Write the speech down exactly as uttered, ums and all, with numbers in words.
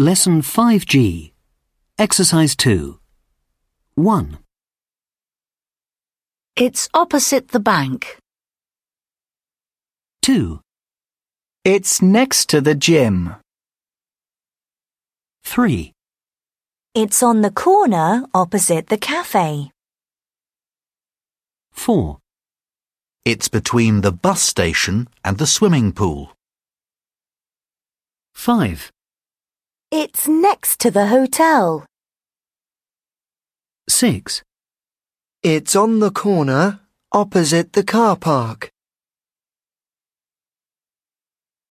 Lesson five G. Exercise two. one. It's opposite the bank. two. It's next to the gym. three. It's on the corner opposite the cafe. four. It's between the bus station and the swimming pool. five. It's next to the hotel. six. It's on the corner opposite the car park.